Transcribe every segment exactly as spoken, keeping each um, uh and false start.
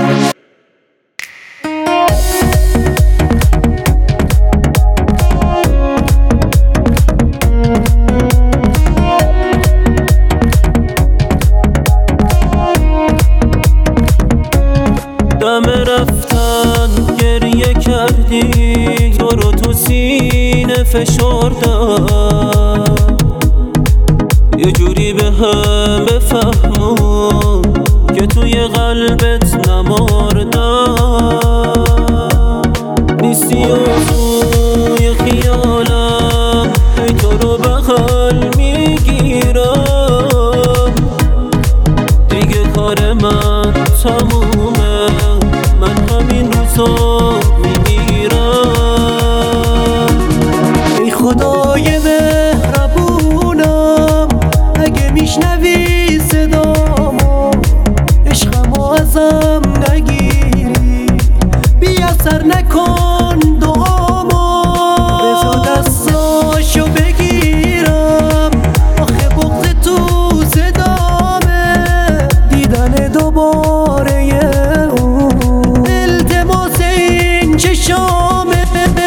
دم رفتن گریه کردی، تو رو تو سینه فشردم، یه جوری به هم بفهمون که توی قلبت نمردم. نیستی و توی خیالم ای تو رو بغل میگیرم، دیگه کار من تمومه، من همین روزا میمیرم. ای خدای مهربونم، اگه میشنوی صدامو، عشقمو ازم نگیری، بی اثر نکن دعامو، بذار دستاشو بگیرم، آخه بغض تو صدامه، دیدن دوباره اون التماس این چشامه.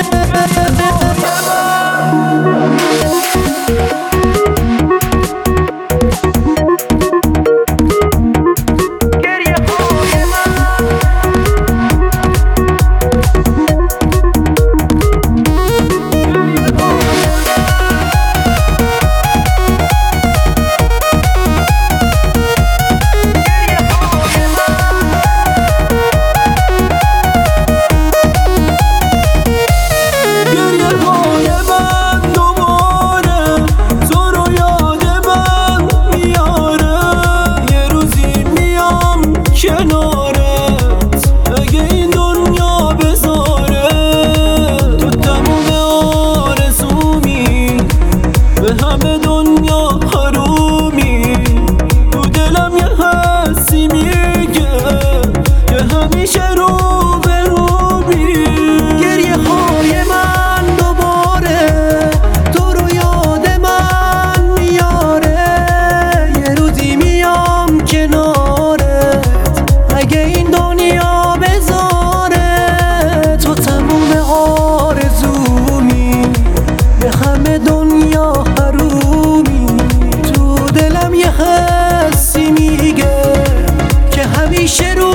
کنارت اگه این دنیا بذاره، تو تموم آرزومی، به همه دنیا حرومی، تو دلم یه حسی میگه که همیشه رو به رومی. گریه های من دوباره تو رو یاد من میاره، یه روزی میام کنارت اگه این دنیا بذاره، تو تموم آرزومی، به همه دنیا حرومی، تو دلم یه حسی میگه که همیشه رو